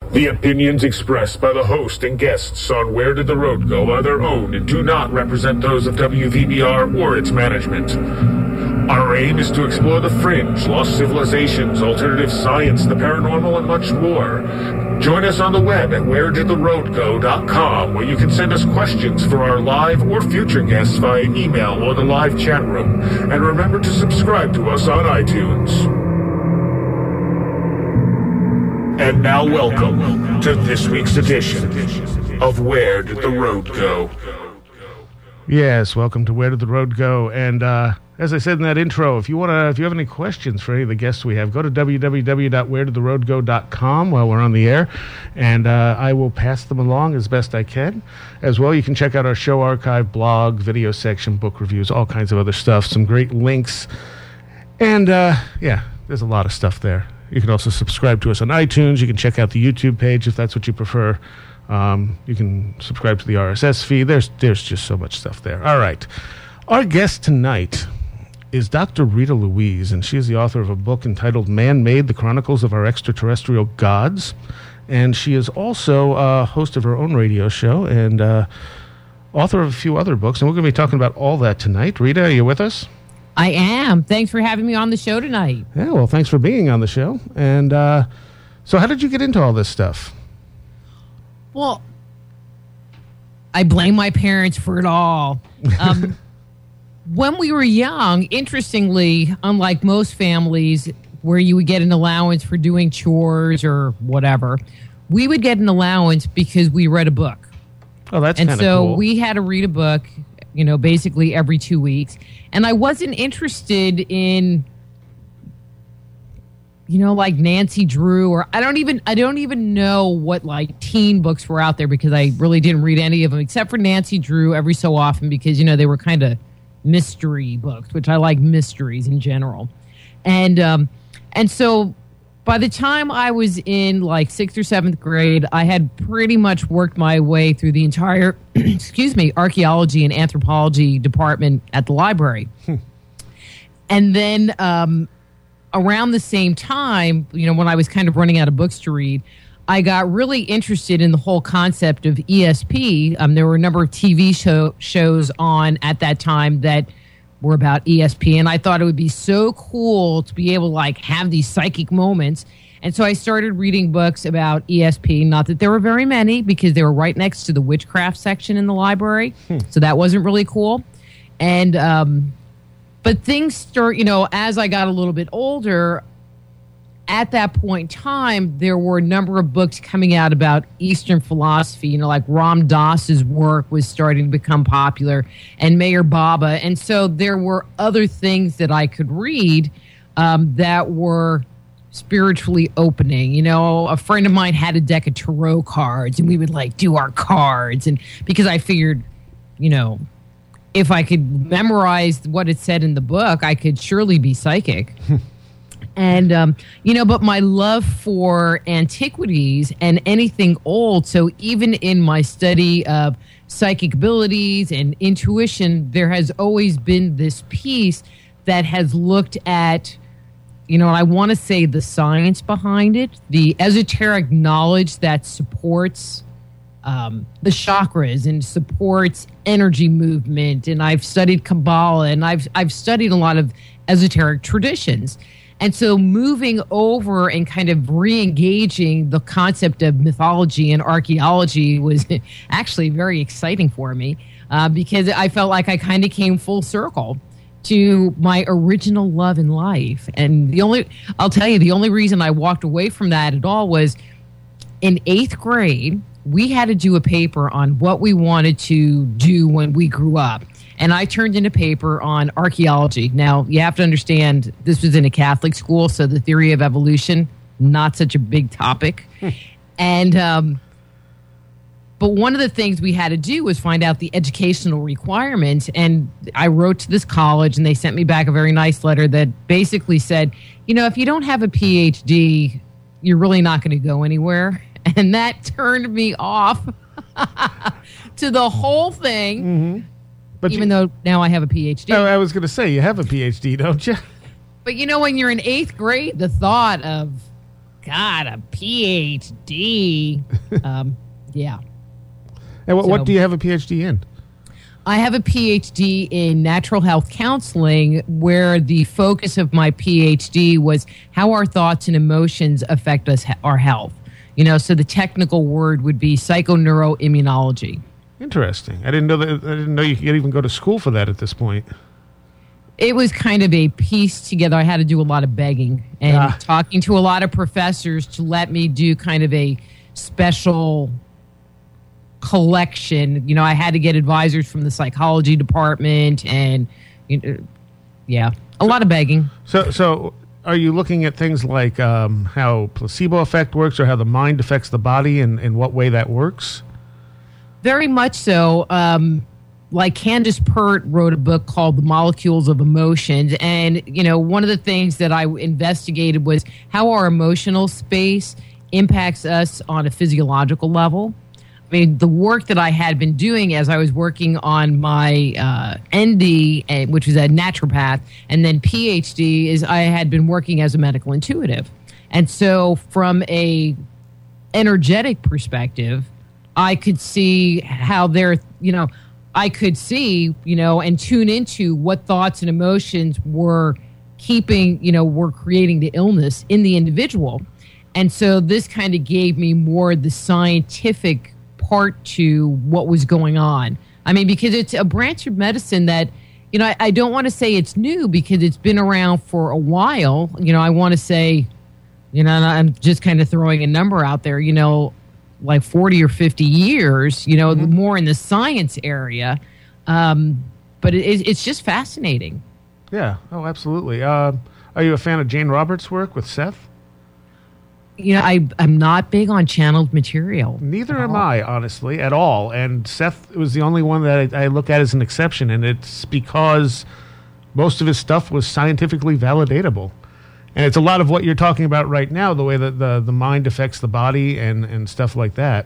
The opinions expressed by the host and guests on Where Did the Road Go are their own and do not represent those of WVBR or its management. Our aim is to explore the fringe, lost civilizations, alternative science, the paranormal, and much more. Join us on the web at wheredidtheroadgo.com, where you can send us questions for our live or future guests via email or the live chat room. And remember to subscribe to us on iTunes. And now welcome to this week's edition of Where Did the Road Go? Yes, welcome to Where Did the Road Go? And as I said in that intro, if you have any questions for any of the guests we have, go to www.wheredidtheroadgo.com while we're on the air, and I will pass them along as best I can. As well, you can check out our show archive, blog, video section, book reviews, all kinds of other stuff, some great links. And there's a lot of stuff there. You can also subscribe to us on iTunes. You can check out the YouTube page if that's what you prefer. You can subscribe to the RSS feed. There's just so much stuff there. All right. Our guest tonight is Dr. Rita Louise, and she is the author of a book entitled Man-Made, The Chronicles of Our Extraterrestrial Gods. And she is also a host of her own radio show and author of a few other books. And we're going to be talking about all that tonight. Rita, are you with us? I am. Thanks for having me on the show tonight. Yeah, well, thanks for being on the show. And so how did you get into all this stuff? Well, I blame my parents for it all. When we were young, interestingly, unlike most families where you would get an allowance for doing chores or whatever, we would get an allowance because we read a book. Oh, that's kind of cool. And so we had to read a book, basically every 2 weeks. And I wasn't interested in, like Nancy Drew, or I don't even know what like teen books were out there because I really didn't read any of them except for Nancy Drew every so often because, they were kind of mystery books, which I like mysteries in general. And so by the time I was in like 6th or 7th grade, I had pretty much worked my way through the entire, archaeology and anthropology department at the library. And then around the same time, when I was kind of running out of books to read, I got really interested in the whole concept of ESP. There were a number of TV shows on at that time that were about ESP, and I thought it would be so cool to be able to like have these psychic moments. And so I started reading books about ESP. Not that there were very many because they were right next to the witchcraft section in the library, so that wasn't really cool. And but things start, as I got a little bit older. At that point in time, there were a number of books coming out about Eastern philosophy, like Ram Dass's work was starting to become popular, and Meher Baba. And so there were other things that I could read that were spiritually opening. A friend of mine had a deck of tarot cards, and we would like do our cards. And because I figured, if I could memorize what it said in the book, I could surely be psychic. And, but my love for antiquities and anything old, so even in my study of psychic abilities and intuition, there has always been this piece that has looked at, I want to say the science behind it, the esoteric knowledge that supports the chakras and supports energy movement. And I've studied Kabbalah, and I've studied a lot of esoteric traditions. And so moving over and kind of re-engaging the concept of mythology and archaeology was actually very exciting for me because I felt like I kind of came full circle to my original love in life. And I'll tell you, the only reason I walked away from that at all was in 8th grade, we had to do a paper on what we wanted to do when we grew up. And I turned in a paper on archaeology. Now, you have to understand, this was in a Catholic school, so the theory of evolution, not such a big topic. And but one of the things we had to do was find out the educational requirements. And I wrote to this college, and they sent me back a very nice letter that basically said, if you don't have a PhD, you're really not going to go anywhere. And that turned me off to the whole thing. Mm-hmm. But even though now I have a PhD. I was going to say, you have a PhD, don't you? But when you're in 8th grade, the thought of, God, a PhD. Yeah. And what do you have a PhD in? I have a PhD in natural health counseling, where the focus of my PhD was how our thoughts and emotions affect our health. So the technical word would be psychoneuroimmunology. Interesting. I didn't know you could even go to school for that at this point. It was kind of a piece together. I had to do a lot of begging and talking to a lot of professors to let me do kind of a special collection. I had to get advisors from the psychology department and, a lot of begging. So are you looking at things like how placebo effect works or how the mind affects the body and what way that works? Very much so. Like Candace Pert wrote a book called The Molecules of Emotions. And, one of the things that I investigated was how our emotional space impacts us on a physiological level. I mean, the work that I had been doing as I was working on my ND, which was a naturopath, and then PhD, is I had been working as a medical intuitive. And so from a energetic perspective, I could see how I could see, and tune into what thoughts and emotions were were creating the illness in the individual. And so this kind of gave me more the scientific part to what was going on. I mean, because it's a branch of medicine that, I don't want to say it's new because it's been around for a while. I want to say, I'm just kind of throwing a number out there, like 40 or 50 years, more in the science area. But it's just fascinating. Yeah. Oh, absolutely. Are you a fan of Jane Roberts' work with Seth? I'm not big on channeled material. Neither am I, honestly, at all. And Seth was the only one that I look at as an exception, and it's because most of his stuff was scientifically validatable. And it's a lot of what you're talking about right now, the way that the mind affects the body and stuff like that.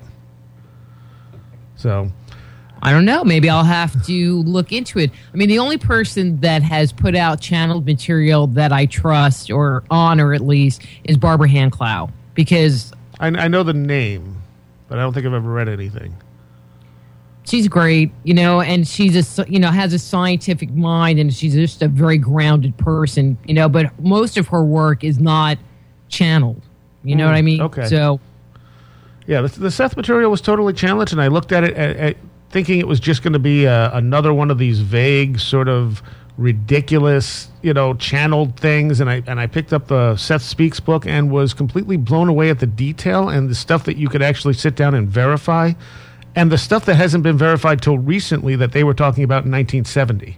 So I don't know. Maybe I'll have to look into it. I mean, the only person that has put out channeled material that I trust or honor, at least, is Barbara Hand-Clow. Because I know the name, but I don't think I've ever read anything. She's great, and she's has a scientific mind, and she's just a very grounded person, but most of her work is not channeled. You know what I mean? Okay. So, yeah, the Seth material was totally challenged, and I looked at it thinking it was just going to be another one of these vague, sort of ridiculous, channeled things, and I picked up the Seth Speaks book and was completely blown away at the detail and the stuff that you could actually sit down and verify. And the stuff that hasn't been verified till recently that they were talking about in 1970.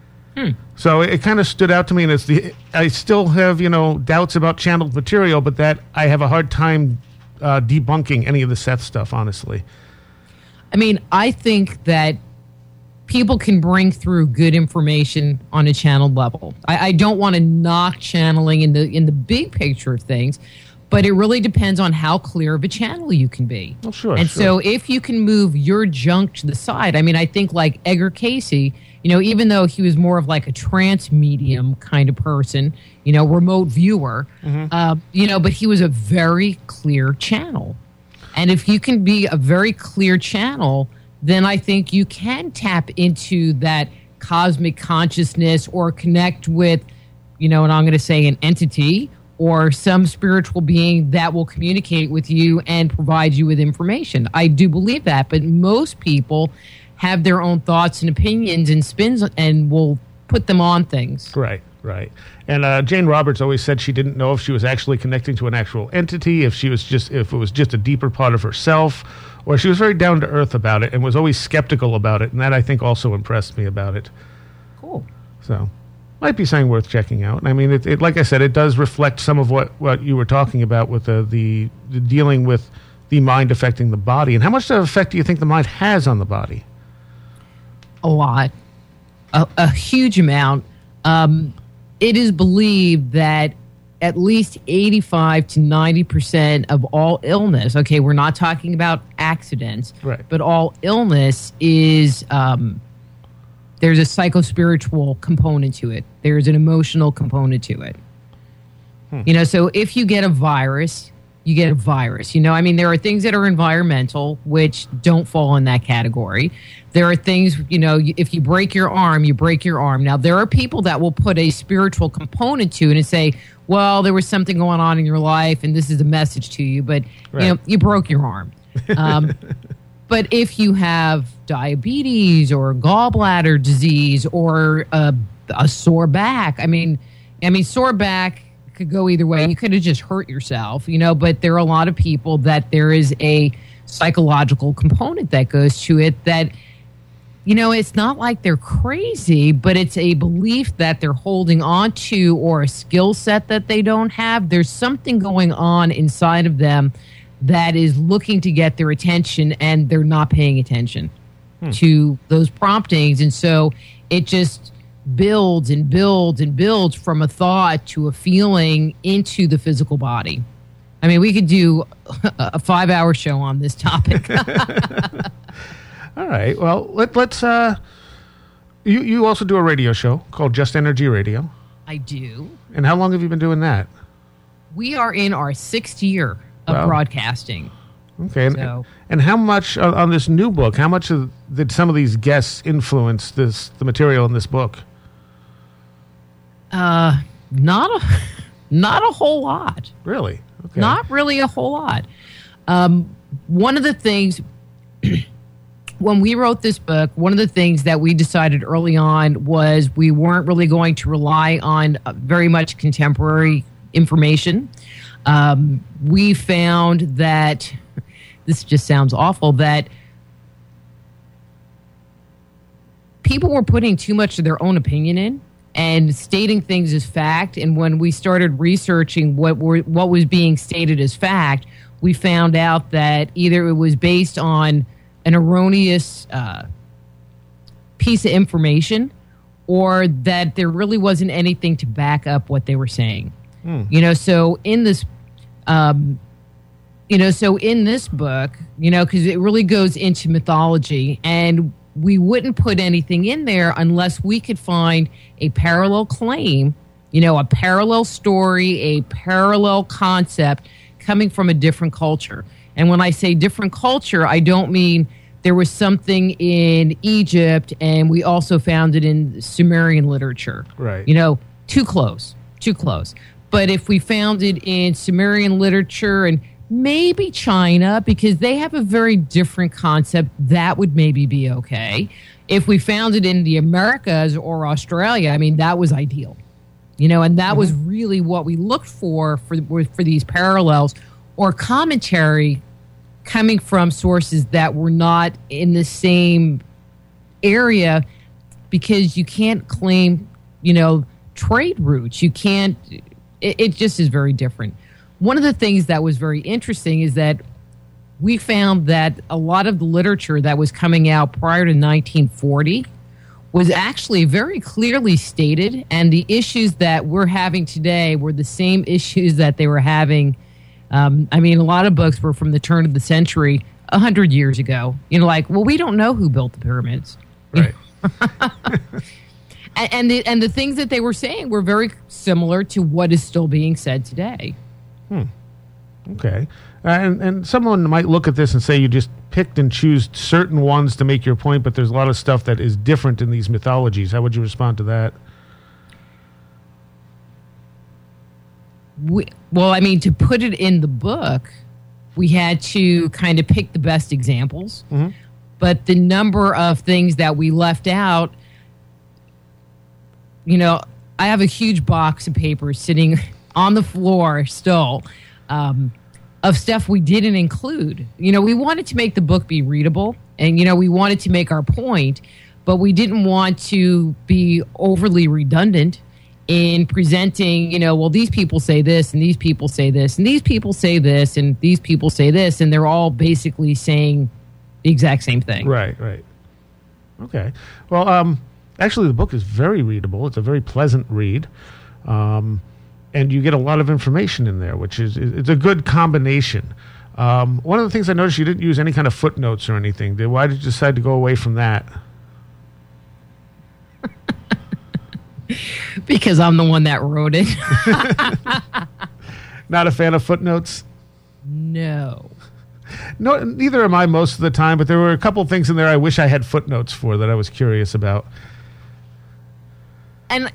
So it kind of stood out to me, and I still have, doubts about channeled material, but that I have a hard time debunking any of the Seth stuff, honestly. I mean, I think that people can bring through good information on a channeled level. I don't want to knock channeling in the big picture of things, but it really depends on how clear of a channel you can be. Well, sure. And so if you can move your junk to the side, I mean, I think like Edgar Cayce, even though he was more of like a trance medium kind of person, remote viewer, but he was a very clear channel. And if you can be a very clear channel, then I think you can tap into that cosmic consciousness or connect with, and I'm going to say an entity or some spiritual being that will communicate with you and provide you with information. I do believe that, but most people have their own thoughts and opinions and spins and will put them on things. Right. And Jane Roberts always said she didn't know if she was actually connecting to an actual entity, if it was just a deeper part of herself, or she was very down to earth about it and was always skeptical about it, and that I think also impressed me about it. Cool. So might be something worth checking out. I mean, it like I said, it does reflect some of what you were talking about with the dealing with the mind affecting the body. And how much effect do you think the mind has on the body? A lot. A huge amount. It is believed that at least 85 to 90% of all illness, okay, we're not talking about accidents, right, but all illness is, there's a psychospiritual component to it. There's an emotional component to it. So if you get a virus, you get a virus. You know, I mean, there are things that are environmental, which don't fall in that category. There are things, you know, if you break your arm, you break your arm. Now, there are people that will put a spiritual component to it and say, well, there was something going on in your life and this is a message to you, but, right. you know, you broke your arm. But if you have diabetes or gallbladder disease or a sore back, I mean, sore back could go either way. You could have just hurt yourself, you know, but there are a lot of people that there is a psychological component that goes to it that, you know, it's not like they're crazy, but it's a belief that they're holding on to or a skill set that they don't have. There's something going on inside of them that is looking to get their attention, and they're not paying attention to those promptings. And so it just builds and builds and builds from a thought to a feeling into the physical body. I mean, we could do a 5-hour show on this topic. All right. Well, let's. You also do a radio show called Just Energy Radio. I do. And how long have you been doing that? We are in our 6th year of broadcasting. Okay. And how much on this new book? How much did some of these guests influence the material in this book? Not a whole lot. Really? Okay. Not really a whole lot. One of the things when we wrote this book, one of the things that we decided early on was we weren't really going to rely on very much contemporary information. We found that, this just sounds awful, that people were putting too much of their own opinion in and stating things as fact. And when we started researching what was being stated as fact, we found out that either it was based on an erroneous piece of information or that there really wasn't anything to back up what they were saying. You know, so in this, book, you know, because it really goes into mythology, and we wouldn't put anything in there unless we could find a parallel claim, you know, a parallel story, a parallel concept coming from a different culture. And when I say different culture, I don't mean there was something in Egypt and we also found it in Sumerian literature. Right. You know, too close. But if we found it in Sumerian literature and maybe China, because they have a very different concept, that would maybe be okay. If we found it in the Americas or Australia, I mean, that was ideal. You know, and that was really what we looked for these parallels or commentary coming from sources that were not in the same area, because you can't claim, you know, trade routes. You can't. It just is very different. One of the things that was very interesting is that we found that a lot of the literature that was coming out prior to 1940 was actually very clearly stated, and the issues that we're having today were the same issues that they were having. I mean, a lot of books were from the turn of the century, 100 years ago. You know, like, well, we don't know who built the pyramids. Right. And the things that they were saying were very similar to what is still being said today. Okay. And someone might look at this and say you just picked and choose certain ones to make your point, but there's a lot of stuff that is different in these mythologies. How would you respond to that? Well, I mean, to put it in the book, we had to kind of pick the best examples. But the number of things that we left out, you know, I have a huge box of papers sitting on the floor still of stuff we didn't include. You know, we wanted to make the book be readable, and, you know, we wanted to make our point, but we didn't want to be overly redundant in presenting, you know, well, these people say this, and these people say this, and these people say this, and these people say this, and they're all basically saying the exact same thing. Right. Okay. Well, actually, the book is very readable. It's a very pleasant read. And you get a lot of information in there, which is it's a good combination. One of the things I noticed, you didn't use any kind of footnotes or anything. Why did you decide to go away from that? Because I'm the one that wrote it. Not a fan of footnotes? No. No, neither am I most of the time, but there were a couple things in there I wish I had footnotes for that I was curious about. And,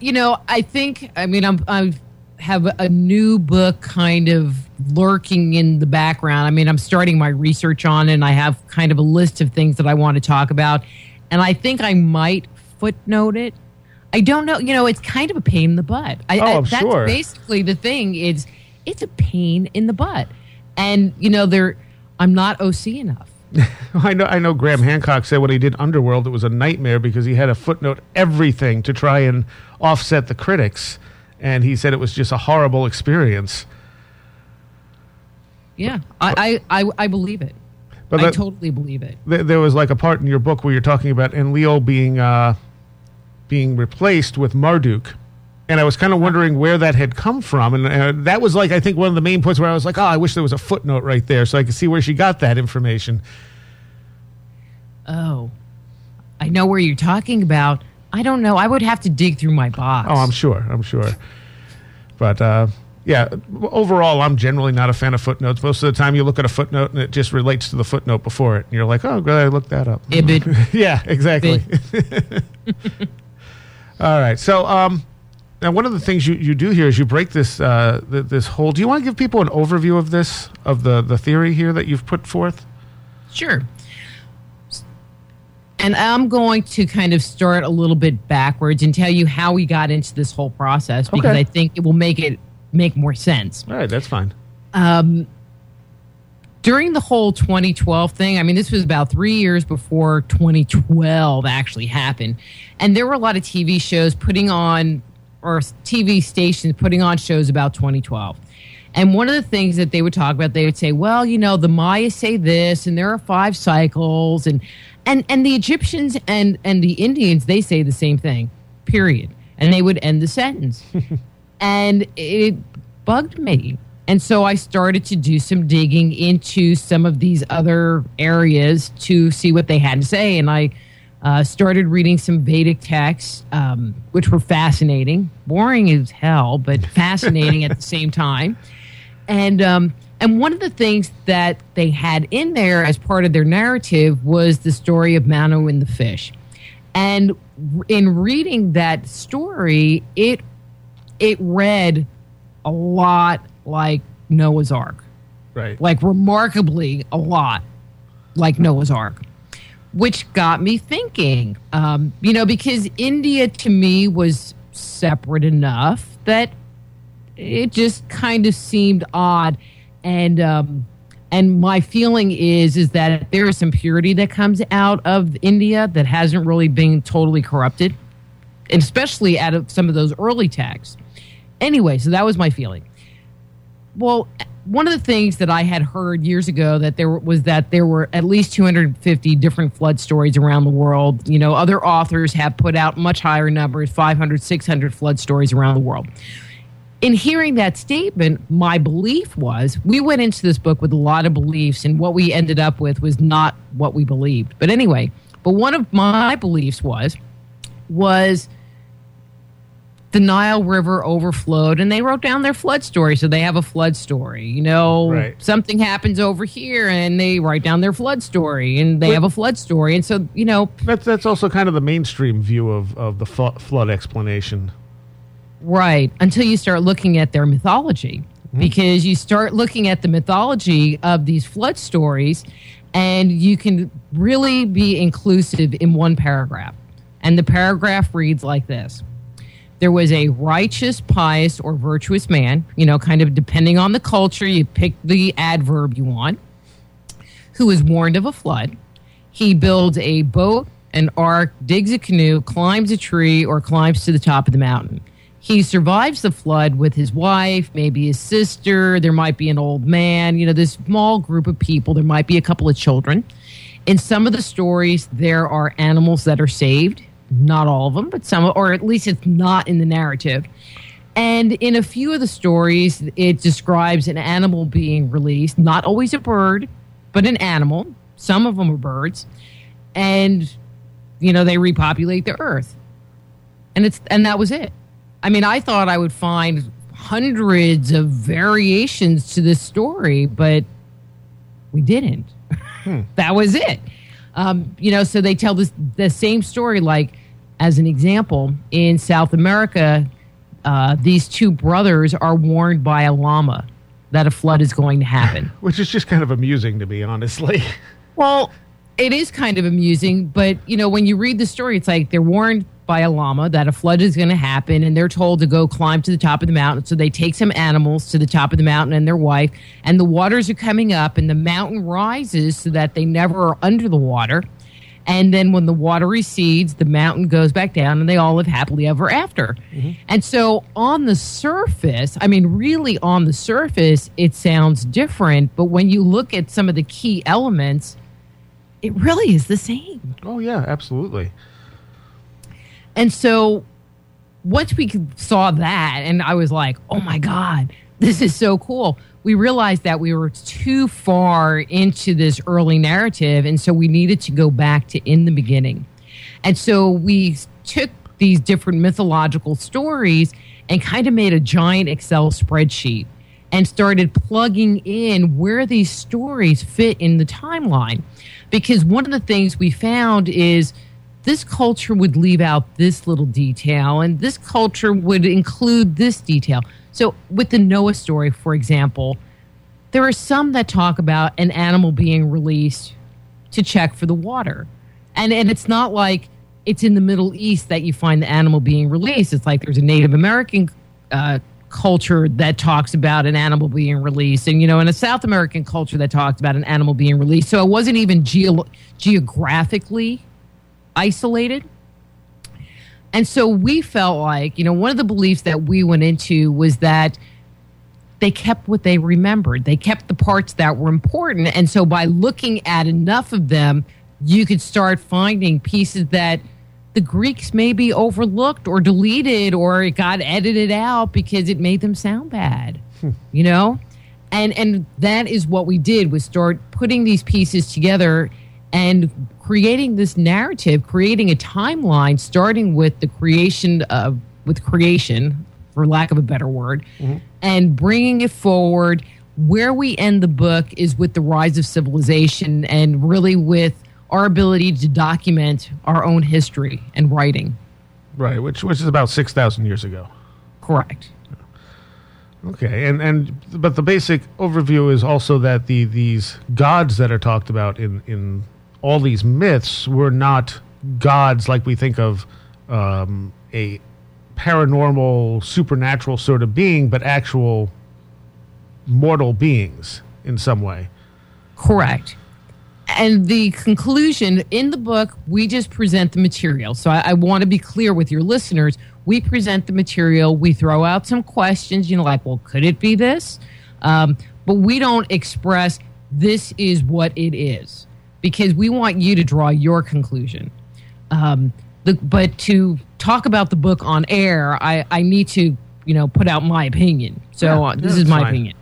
I have a new book kind of lurking in the background. I mean, I'm starting my research on it, and I have kind of a list of things that I want to talk about. And I think I might footnote it. I don't know. It's kind of a pain in the butt. I'm that's sure. Basically the thing is it's a pain in the butt. And, I'm not OC enough. I know Graham Hancock said when he did Underworld, it was a nightmare because he had to footnote everything to try and offset the critics. And he said it was just a horrible experience. Yeah, I believe it. But I totally believe it. There was like a part in your book where you're talking about Enlil being replaced with Marduk. And I was kind of wondering where that had come from. And that was I think one of the main points where I was like, I wish there was a footnote right there so I could see where she got that information. Oh, I know where you're talking about. I don't know. I would have to dig through my box. Oh, I'm sure. But, yeah, overall, I'm generally not a fan of footnotes. Most of the time you look at a footnote and it just relates to the footnote before it. And you're like, oh, glad I looked that up. Ibid. Yeah, exactly. All right. So, now, one of the things you do here is you break this this whole. Do you want to give people an overview of this, of the theory here that you've put forth? Sure. And I'm going to kind of start a little bit backwards and tell you how we got into this whole process because Okay. I think it will make more sense. All right, that's fine. During the whole 2012 thing, I mean, this was about 3 years before 2012 actually happened, and there were a lot of TV shows or TV stations putting on shows about 2012. And one of the things that they would talk about, they would say, well, the Mayas say this, and there are 5 cycles, and the Egyptians and the Indians, they say the same thing, period. And they would end the sentence. And it bugged me. And so I started to do some digging into some of these other areas to see what they had to say. And I started reading some Vedic texts, which were fascinating, boring as hell, but fascinating at the same time. And one of the things that they had in there as part of their narrative was the story of Manu and the fish. And in reading that story, it read a lot like Noah's Ark. Right. Like remarkably a lot like Noah's Ark. Which got me thinking, because India to me was separate enough that it just kind of seemed odd. And my feeling is that there is some purity that comes out of India that hasn't really been totally corrupted, and especially out of some of those early texts. Anyway, so that was my feeling. Well, one of the things that I had heard years ago that there were at least 250 different flood stories around the world. Other authors have put out much higher numbers, 500, 600 flood stories around the world. In hearing that statement, my belief was, we went into this book with a lot of beliefs, and what we ended up with was not what we believed. But anyway, one of my beliefs was the Nile River overflowed, and they wrote down their flood story. So they have a flood story. Right. Something happens over here, and they write down their flood story, and they have a flood story. And so, That's also kind of the mainstream view of the flood explanation. Right, until you start looking at their mythology. Because you start looking at the mythology of these flood stories, and you can really be inclusive in one paragraph. And the paragraph reads like this. There was a righteous, pious, or virtuous man, kind of depending on the culture, you pick the adverb you want, who was warned of a flood. He builds a boat, an ark, digs a canoe, climbs a tree, or climbs to the top of the mountain. He survives the flood with his wife, maybe his sister. There might be an old man, this small group of people. There might be a couple of children. In some of the stories, there are animals that are saved. Not all of them, but some, or at least it's not in the narrative. And in a few of the stories, it describes an animal being released, not always a bird, but an animal. Some of them are birds. And, they repopulate the earth. And that was it. I mean, I thought I would find hundreds of variations to this story, but we didn't. That was it. So they tell the same story, like, as an example, in South America, these two brothers are warned by a llama that a flood is going to happen. Which is just kind of amusing to me, honestly. Well, it is kind of amusing, but, when you read the story, it's like they're warned by a llama that a flood is going to happen, and they're told to go climb to the top of the mountain. So they take some animals to the top of the mountain and their wife, and the waters are coming up, and the mountain rises so that they never are under the water. And then when the water recedes, the mountain goes back down, and they all live happily ever after. Mm-hmm. And so on the surface, really on the surface, it sounds different. But when you look at some of the key elements, it really is the same. Oh, yeah, absolutely. And so once we saw that, and I was like, oh, my God, this is so cool. We realized that we were too far into this early narrative, and so we needed to go back to in the beginning. And so we took these different mythological stories and kind of made a giant Excel spreadsheet and started plugging in where these stories fit in the timeline. Because one of the things we found is this culture would leave out this little detail, and this culture would include this detail. So with the Noah story, for example, there are some that talk about an animal being released to check for the water. And it's not like it's in the Middle East that you find the animal being released. It's like there's a Native American culture that talks about an animal being released, and, and a South American culture that talks about an animal being released. So it wasn't even geographically isolated. And so we felt like, one of the beliefs that we went into was that they kept what they remembered. They kept the parts that were important. And so by looking at enough of them, you could start finding pieces that the Greeks maybe overlooked or deleted, or it got edited out because it made them sound bad, And that is what we did, was start putting these pieces together and creating this narrative, creating a timeline, starting with the creation, for lack of a better word, and bringing it forward. Where we end the book is with the rise of civilization, and really with our ability to document our own history and writing. Right, which is about 6,000 years ago. Correct. Okay, but the basic overview is also that these gods that are talked about in all these myths were not gods like we think of a paranormal, supernatural sort of being, but actual mortal beings in some way. Correct. And the conclusion in the book, we just present the material. So I want to be clear with your listeners. We present the material. We throw out some questions, like, well, could it be this? But we don't express this is what it is, because we want you to draw your conclusion. But to talk about the book on air, I need to, put out my opinion. So this is my opinion.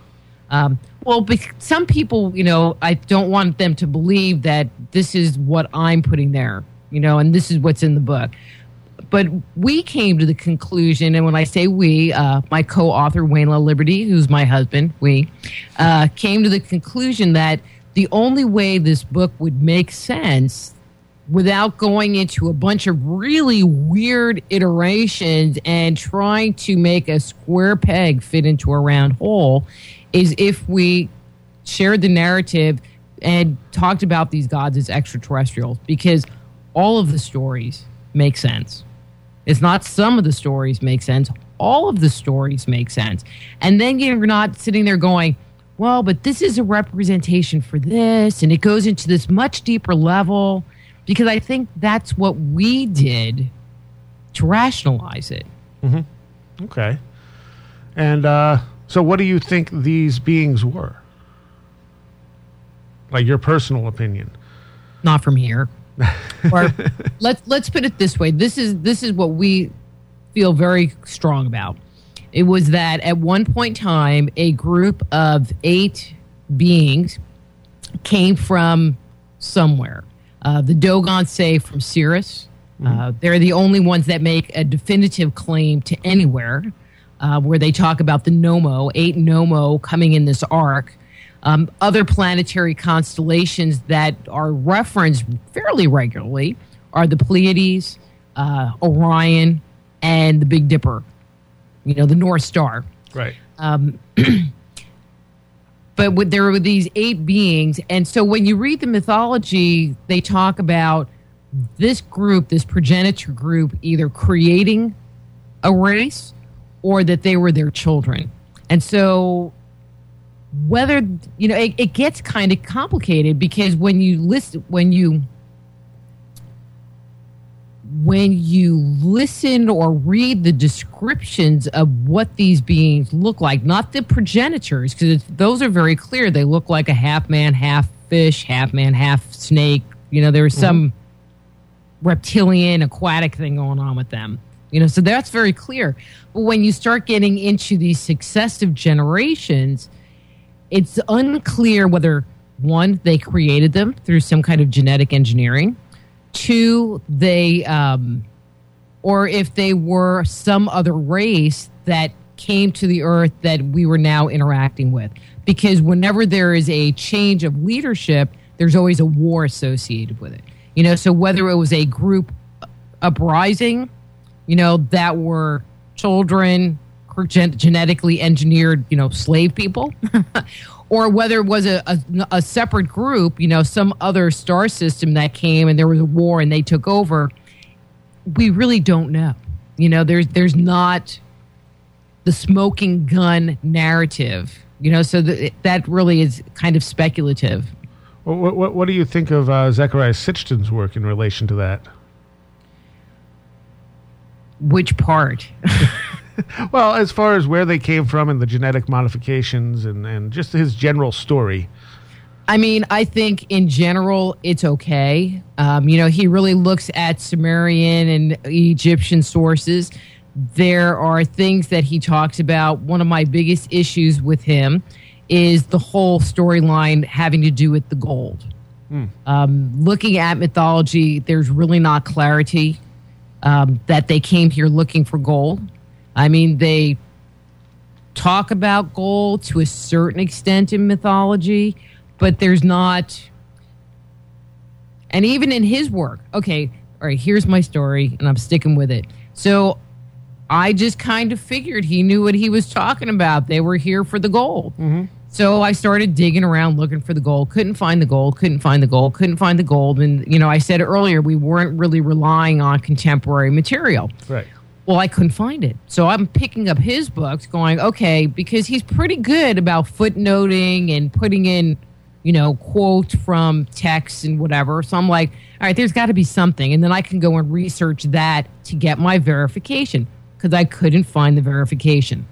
Some people, I don't want them to believe that this is what I'm putting there, and this is what's in the book. But we came to the conclusion, and when I say we, my co-author, Wayne LaLiberty, who's my husband, came to the conclusion that the only way this book would make sense without going into a bunch of really weird iterations and trying to make a square peg fit into a round hole is if we shared the narrative and talked about these gods as extraterrestrials, because all of the stories make sense. It's not some of the stories make sense. All of the stories make sense. And then you're not sitting there going, well, but this is a representation for this, and it goes into this much deeper level, because I think that's what we did to rationalize it. Mm-hmm. Okay. And so what do you think these beings were? Like your personal opinion? Not from here. Or let's put it this way. This is what we feel very strong about. It was that at one point in time, a group of 8 beings came from somewhere. The Dogon say from Sirius. They're the only ones that make a definitive claim to anywhere, where they talk about the Nomo, 8 Nomo coming in this ark. Other planetary constellations that are referenced fairly regularly are the Pleiades, Orion, and the Big Dipper, the North Star. Right. But there were these 8 beings. And so when you read the mythology, they talk about this group, this progenitor group, either creating a race or that they were their children. And so whether, it gets kind of complicated because when you listen or read the descriptions of what these beings look like, not the progenitors, because those are very clear. They look like a half man, half fish, half man, half snake. There's some reptilian aquatic thing going on with them. So that's very clear. But when you start getting into these successive generations, it's unclear whether, 1, they created them through some kind of genetic engineering, 2, they, or if they were some other race that came to the earth that we were now interacting with. Because whenever there is a change of leadership, there's always a war associated with it. So whether it was a group uprising, that were children, genetically engineered, slave people, or whether it was a separate group, some other star system that came and there was a war and they took over, we really don't know. There's not the smoking gun narrative, so that really is kind of speculative. What do you think of Zecharia Sitchin's work in relation to that? Which part? Well, as far as where they came from and the genetic modifications and just his general story. I mean, I think in general it's okay. He really looks at Sumerian and Egyptian sources. There are things that he talks about. One of my biggest issues with him is the whole storyline having to do with the gold. Looking at mythology, there's really not clarity that they came here looking for gold. I mean, they talk about gold to a certain extent in mythology, but there's not. And even in his work, okay, all right, here's my story, and I'm sticking with it. So I just kind of figured he knew what he was talking about. They were here for the gold. Mm-hmm. So I started digging around looking for the gold. Couldn't find the gold. And, I said earlier, we weren't really relying on contemporary material. Right. Well, I couldn't find it. So I'm picking up his books going, okay, because he's pretty good about footnoting and putting in, quotes from texts and whatever. So I'm like, all right, there's got to be something. And then I can go and research that to get my verification because I couldn't find the verification.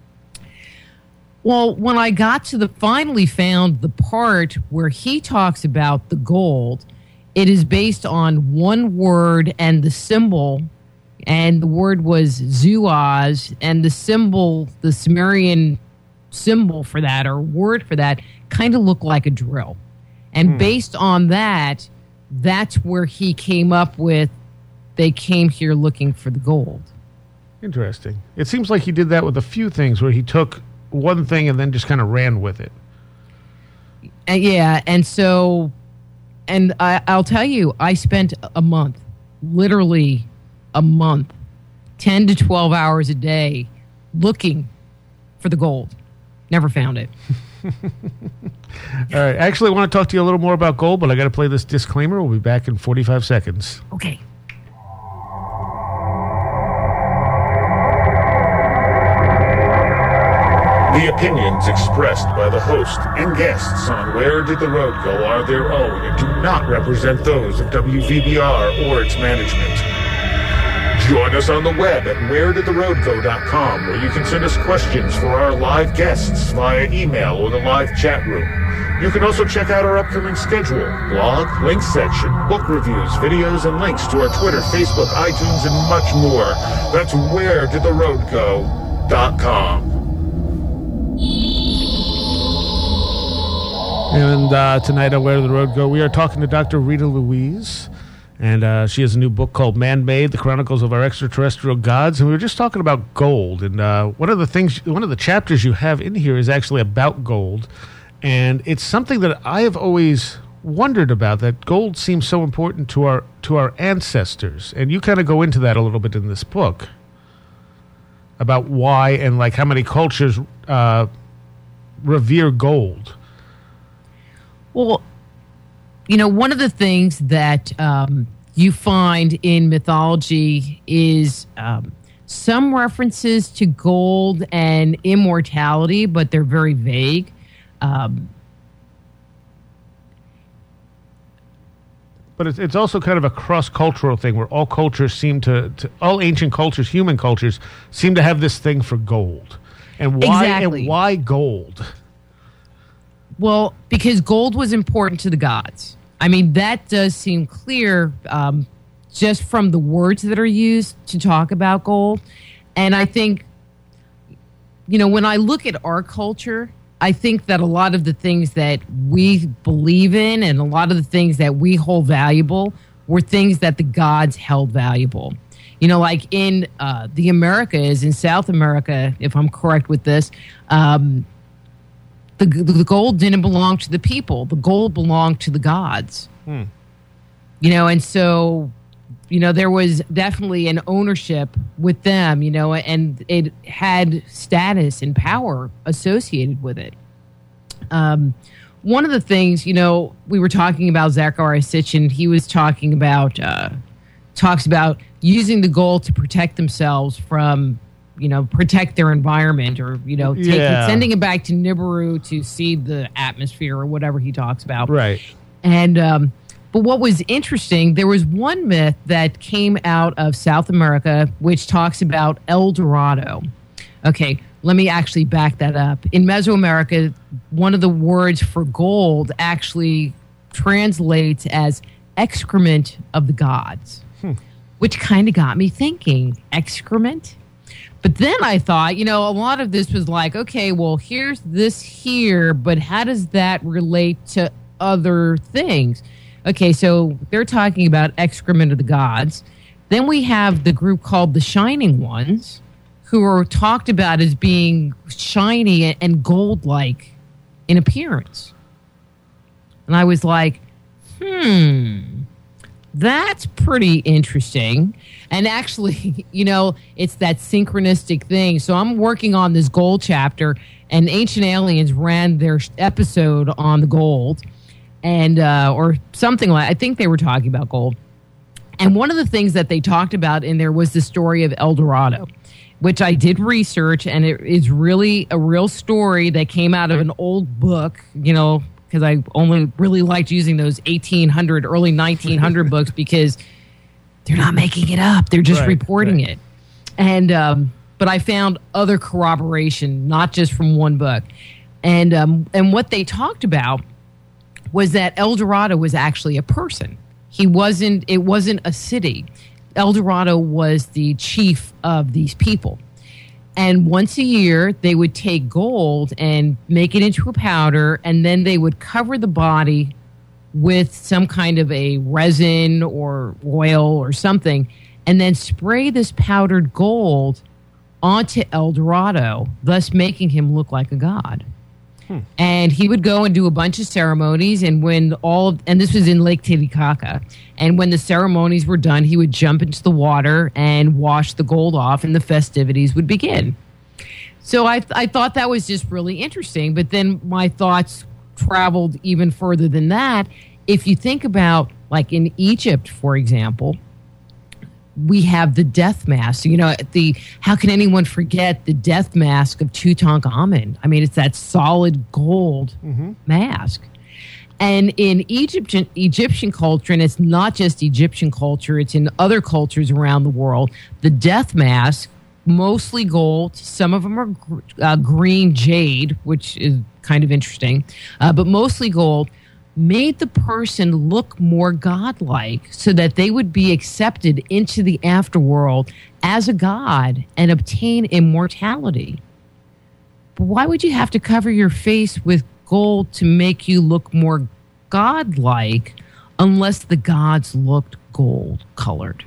Well, when I finally found the part where he talks about the gold, it is based on one word and the symbol, and the word was Zuaz, and the symbol, the Sumerian symbol for that, or word for that, kind of looked like a drill. And based on that, that's where he came up with, they came here looking for the gold. Interesting. It seems like he did that with a few things where he took one thing and then just kind of ran with it. Yeah, and so, and I'll tell you, I spent a month, literally a month, 10 to 12 hours a day looking for the gold. Never found it. All right. Actually, I want to talk to you a little more about gold, but I got to play this disclaimer. We'll be back in 45 seconds. Okay. The opinions expressed by the host and guests on Where Did the Road Go are their own and do not represent those of WVBR or its management. Join us on the web at wheredidtheroadgo.com, where you can send us questions for our live guests via email or the live chat room. You can also check out our upcoming schedule, blog, links section, book reviews, videos, and links to our Twitter, Facebook, iTunes, and much more. That's wheredidtheroadgo.com. And tonight on Where Did the Road Go, we are talking to Dr. Rita Louise. And she has a new book called Man-Made, The Chronicles of Our Extraterrestrial Gods. And we were just talking about gold. And one of the chapters you have in here is actually about gold. And it's something that I have always wondered about, that gold seems so important to our ancestors. And you kind of go into that a little bit in this book about why and like how many cultures revere gold. Well, one of the things that you find in mythology is some references to gold and immortality, but they're very vague. But it's also kind of a cross-cultural thing where all cultures seem to all ancient cultures, human cultures, seem to have this thing for gold. And why? Exactly. And why gold? Well, because gold was important to the gods. I mean, that does seem clear just from the words that are used to talk about gold. And I think, when I look at our culture, I think that a lot of the things that we believe in and a lot of the things that we hold valuable were things that the gods held valuable. Like in the Americas, in South America, if I'm correct with this, the gold didn't belong to the people. The gold belonged to the gods. And so, there was definitely an ownership with them, and it had status and power associated with it. One of the things, we were talking about Zecharia Sitchin. He was talking about, talks about using the gold to protect themselves from, protect their environment or, sending it back to Nibiru to seed the atmosphere or whatever he talks about. Right. And, but what was interesting, there was one myth that came out of South America, which talks about El Dorado. Okay, let me actually back that up. In Mesoamerica, one of the words for gold actually translates as excrement of the gods, which kind of got me thinking, excrement? But then I thought, a lot of this was like, okay, well, here's this here, but how does that relate to other things? Okay, so they're talking about excrement of the gods. Then we have the group called the Shining Ones, who are talked about as being shiny and gold-like in appearance. And I was like, that's pretty interesting. And actually, it's that synchronistic thing. So I'm working on this gold chapter, and Ancient Aliens ran their episode on the gold. And or something like, I think they were talking about gold. And one of the things that they talked about in there was the story of El Dorado, which I did research, and it is really a real story that came out of an old book, because I only really liked using those 1800, early 1900 books because they're not making it up. They're just reporting it. And but I found other corroboration, not just from one book. And what they talked about was that El Dorado was actually a person. It wasn't a city. El Dorado was the chief of these people. And once a year, they would take gold and make it into a powder, and then they would cover the body with some kind of a resin or oil or something, and then spray this powdered gold onto El Dorado, thus making him look like a god. And he would go and do a bunch of ceremonies, and and this was in Lake Titicaca, and when the ceremonies were done, he would jump into the water and wash the gold off, and the festivities would begin. So I thought that was just really interesting, but then my thoughts traveled even further than that. If you think about, like in Egypt, for example, we have the death mask. How can anyone forget the death mask of Tutankhamun? I mean, it's that solid gold mask. And in Egyptian culture, and it's not just Egyptian culture, it's in other cultures around the world, the death mask, mostly gold. Some of them are green jade, which is kind of interesting, but mostly gold, made the person look more godlike so that they would be accepted into the afterworld as a god and obtain immortality. But why would you have to cover your face with gold to make you look more godlike unless the gods looked gold colored?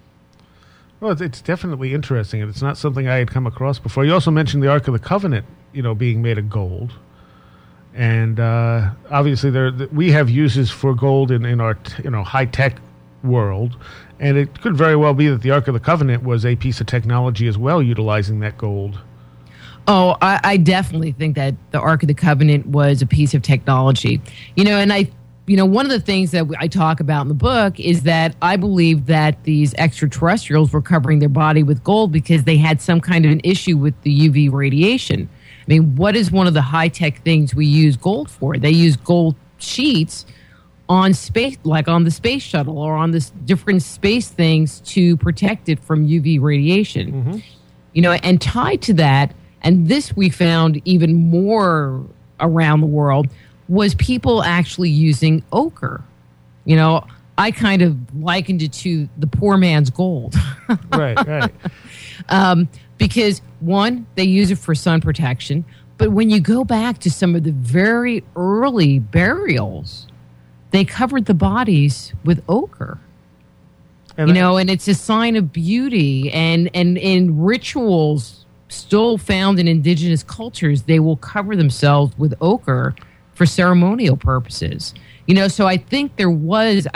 Well, it's definitely interesting, and it's not something I had come across before. You also mentioned the Ark of the Covenant being made of gold. And obviously, we have uses for gold in our high-tech world. And it could very well be that the Ark of the Covenant was a piece of technology as well, utilizing that gold. Oh, I definitely think that the Ark of the Covenant was a piece of technology. And one of the things that I talk about in the book is that I believe that these extraterrestrials were covering their body with gold because they had some kind of an issue with the UV radiation. I mean, what is one of the high-tech things we use gold for? They use gold sheets on space, like on the space shuttle or on this different space things to protect it from UV radiation. Mm-hmm. And tied to that, and this we found even more around the world, was people actually using ochre. I kind of likened it to the poor man's gold. Right. Because, one, they use it for sun protection. But when you go back to some of the very early burials, they covered the bodies with ochre. And it's a sign of beauty. And in rituals still found in indigenous cultures, they will cover themselves with ochre for ceremonial purposes. So I think there was,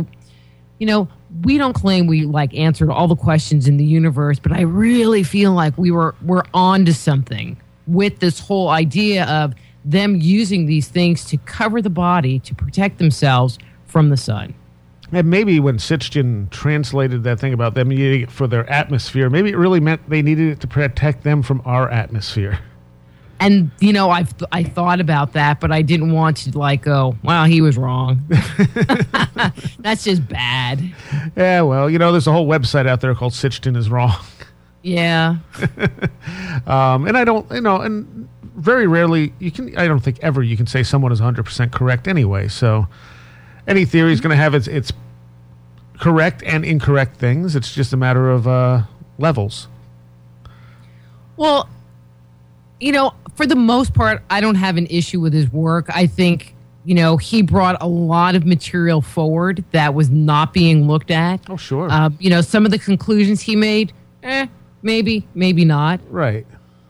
we don't claim we answered all the questions in the universe, but I really feel like we're on to something with this whole idea of them using these things to cover the body to protect themselves from the sun. And maybe when Sitchin translated that thing about them needing it for their atmosphere, maybe it really meant they needed it to protect them from our atmosphere. And, I thought about that, but I didn't want to go, wow, he was wrong. That's just bad. Yeah, well, there's a whole website out there called Sitchin is Wrong. Yeah. And I don't, and very rarely, I don't think ever you can say someone is 100% correct anyway. So any theory is going to have its correct and incorrect things. It's just a matter of levels. Well, for the most part, I don't have an issue with his work. I think, he brought a lot of material forward that was not being looked at. Oh, sure. Some of the conclusions he made, maybe not. Right.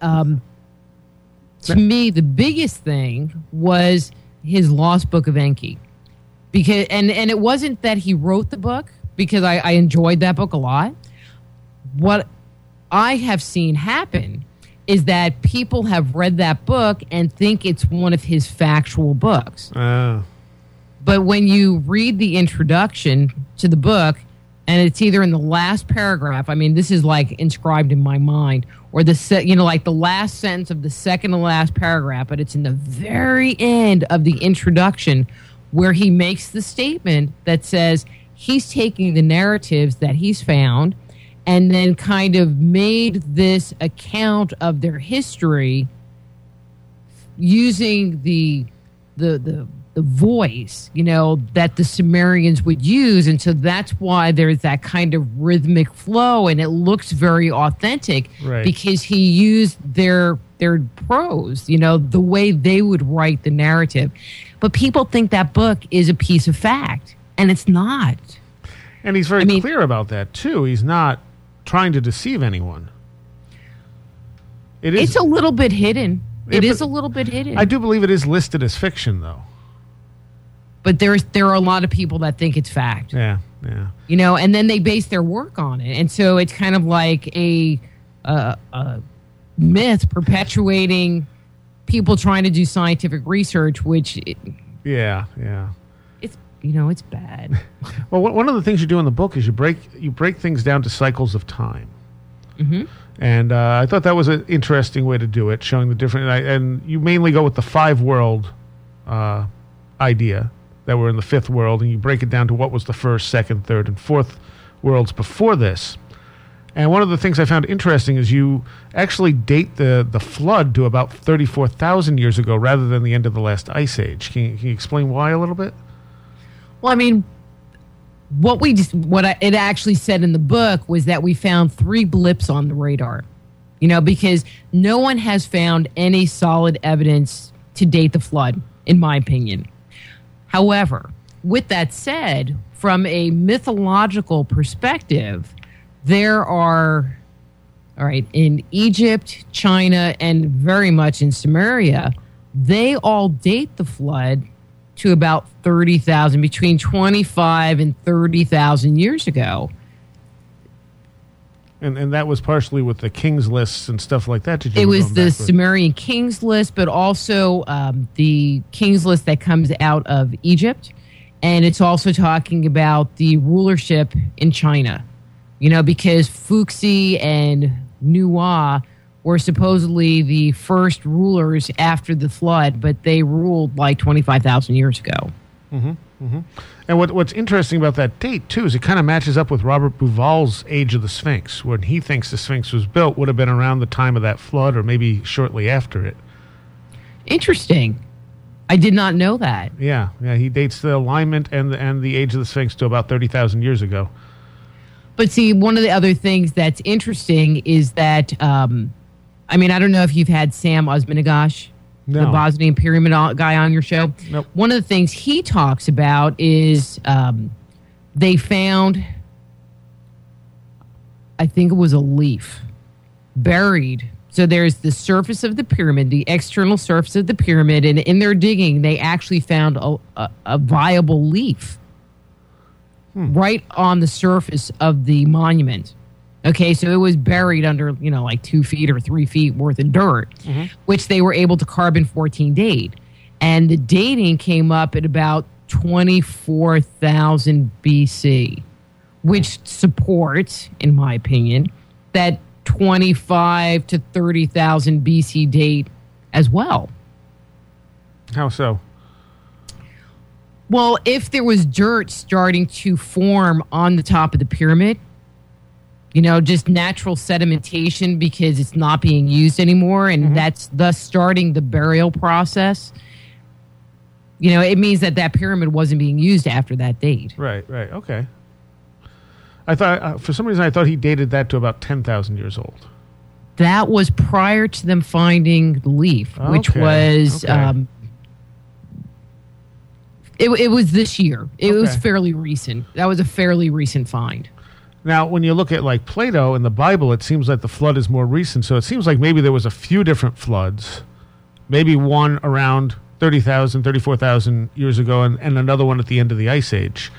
To me, the biggest thing was his Lost Book of Enki. Because, and it wasn't that he wrote the book, because I enjoyed that book a lot. What I have seen happen is that people have read that book and think it's one of his factual books. But when you read the introduction to the book, and it's either in the last paragraph, this is inscribed in my mind, or the last sentence of the second to last paragraph, but it's in the very end of the introduction where he makes the statement that says he's taking the narratives that he's found and then kind of made this account of their history using the voice, that the Sumerians would use. And so that's why there's that kind of rhythmic flow, and it looks very authentic, right, because he used their prose, the way they would write the narrative. But people think that book is a piece of fact, and it's not. And he's very clear about that, too. He's not trying to deceive anyone. It's a little bit hidden. It is a little bit hidden. I do believe it is listed as fiction, though. But there are a lot of people that think it's fact. Yeah. And then they base their work on it. And so it's kind of like a myth perpetuating people trying to do scientific research, which... Yeah. It's bad. Well, one of the things you do in the book is you break things down to cycles of time. Mm-hmm. And I thought that was an interesting way to do it, showing the different... And you mainly go with the 5-world idea, that we're in the 5th world, and you break it down to what was the 1st, 2nd, 3rd, and 4th worlds before this. And one of the things I found interesting is you actually date the flood to about 34,000 years ago rather than the end of the last ice age. Can you explain why a little bit? Well, it actually said in the book was that we found 3 blips on the radar, because no one has found any solid evidence to date the flood, in my opinion. However, with that said, from a mythological perspective, there are all right, in Egypt, China, and very much in Samaria, they all date the flood to about 30,000, between 25 and 30,000 years ago. And that was partially with the king's lists and stuff like that. It was the Sumerian king's list, but also the king's list that comes out of Egypt. And it's also talking about the rulership in China, because Fuxi and Nuwa were supposedly the first rulers after the flood, but they ruled like 25,000 years ago. Mm-hmm, mm-hmm. And what's interesting about that date, too, is it kind of matches up with Robert Bauval's Age of the Sphinx, when he thinks the Sphinx was built would have been around the time of that flood or maybe shortly after it. Interesting. I did not know that. Yeah, he dates the alignment and the Age of the Sphinx to about 30,000 years ago. But see, one of the other things that's interesting is that, I don't know if you've had Sam Osmanagash, the Bosnian pyramid guy, on your show. Nope. One of the things he talks about is they found, I think it was a leaf, buried. So there's the surface of the pyramid, the external surface of the pyramid, and in their digging, they actually found a viable leaf right on the surface of the monument. Okay, so it was buried under, like 2 feet or 3 feet worth of dirt, which they were able to carbon-14 date. And the dating came up at about 24,000 BC, which supports, in my opinion, that 25 to 30,000 BC date as well. How so? Well, if there was dirt starting to form on the top of the pyramid, just natural sedimentation because it's not being used anymore, and that's thus starting the burial process. It means that pyramid wasn't being used after that date. Right, okay. I thought, for some reason, I thought he dated that to about 10,000 years old. That was prior to them finding the leaf, which was... Okay. It was this year. It was fairly recent. That was a fairly recent find. Now, when you look at like Plato and the Bible, it seems like the flood is more recent. So it seems like maybe there was a few different floods, maybe one around 30,000, 34,000 years ago, and another one at the end of the Ice Age.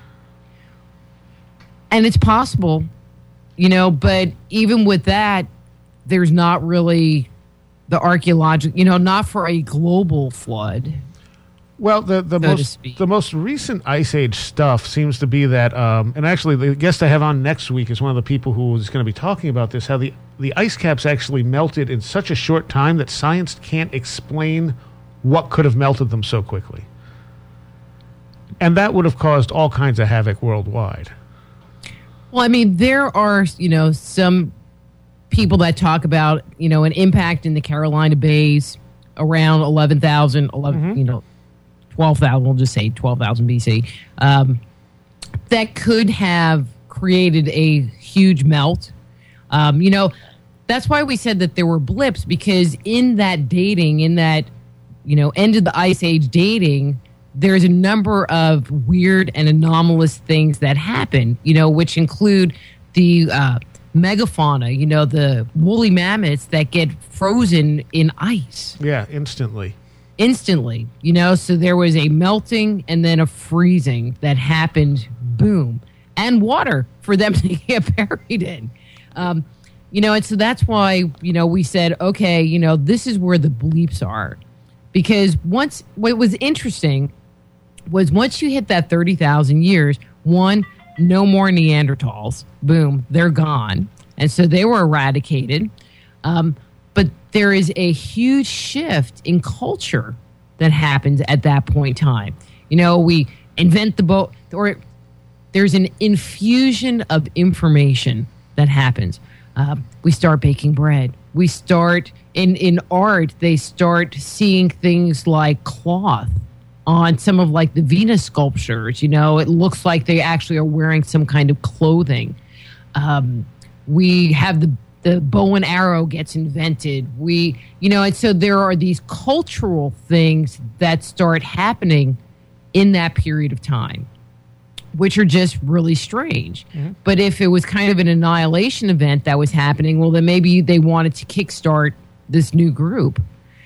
And it's possible, but even with that, there's not really the archaeological, not for a global flood. Well, the most recent Ice Age stuff seems to be that, and actually the guest I have on next week is one of the people who is going to be talking about this, how the ice caps actually melted in such a short time that science can't explain what could have melted them so quickly. And that would have caused all kinds of havoc worldwide. Well, there are, some people that talk about, an impact in the Carolina Bays around 11,000, 12,000, we'll just say 12,000 BC, that could have created a huge melt. That's why we said that there were blips, because in that dating, in that, end of the Ice Age dating, there's a number of weird and anomalous things that happen, which include the megafauna, the woolly mammoths that get frozen in ice. Yeah, instantly, so there was a melting and then a freezing that happened, boom, and water for them to get buried in. And so that's why, we said, okay, this is where the bleeps are. Because what was interesting was once you hit that 30,000 years, one, no more Neanderthals, boom, they're gone. And so they were eradicated. But there is a huge shift in culture that happens at that point in time. We invent the boat, or there's an infusion of information that happens. We start baking bread. We start, in art, they start seeing things like cloth on some of like the Venus sculptures. It looks like they actually are wearing some kind of clothing. We have the bow and arrow gets invented. And so there are these cultural things that start happening in that period of time. which are just really strange. But if it was kind of an annihilation event that was happening, well, then maybe they wanted to kickstart this new group.